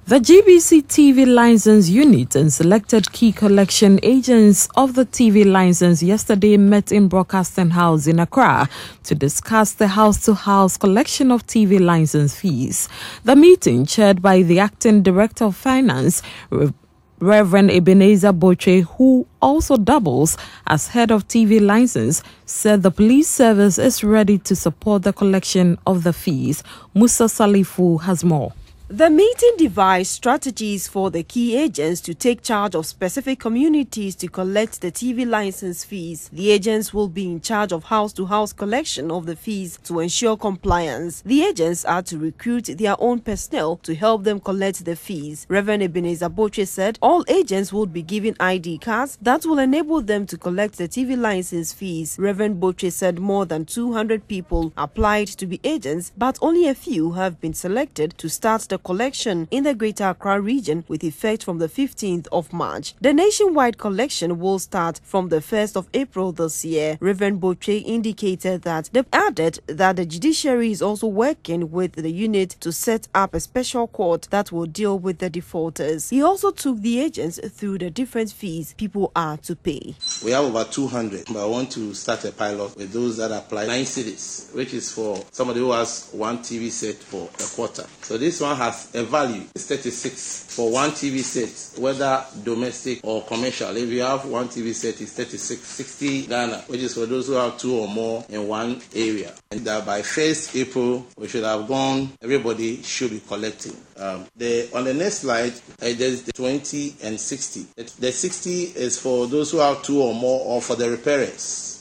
The GBC TV License Unit and selected key collection agents of the TV license yesterday met in Broadcasting House in Accra to discuss the house-to-house collection of TV license fees. The meeting, chaired by the Acting Director of Finance, Reverend Ebenezer Boche, who also doubles as head of TV license, said the police service is ready to support the collection of the fees. Musa Salifu has more. The meeting devised strategies for the key agents to take charge of specific communities to collect the TV license fees. The agents will be in charge of house-to-house collection of the fees to ensure compliance. The agents are to recruit their own personnel to help them collect the fees. Reverend Ebenezer Boche said all agents will be given ID cards that will enable them to collect the TV license fees. Reverend Boche said more than 200 people applied to be agents, but only a few have been selected to start the collection in the Greater Accra region with effect from the 15th of March. The nationwide collection will start from the 1st of April this year. Reverend Boche indicated that they added that the judiciary is also working with the unit to set up a special court that will deal with the defaulters. He also took the agents through the different fees people are to pay. We have over 200, but I want to start a pilot with those that apply 9 cities, which is for somebody who has 1 TV set for a quarter. So this one has a value. It's 36 for 1 TV set, whether domestic or commercial. If you have 1 TV set, it's 36, 60 Ghana, which is for those who have 2 or more in 1 area. And that by 1st April, we should have gone, everybody should be collecting. On the next slide, there's the 20 and 60. The 60 is for those who have 2 or more or for the repairers.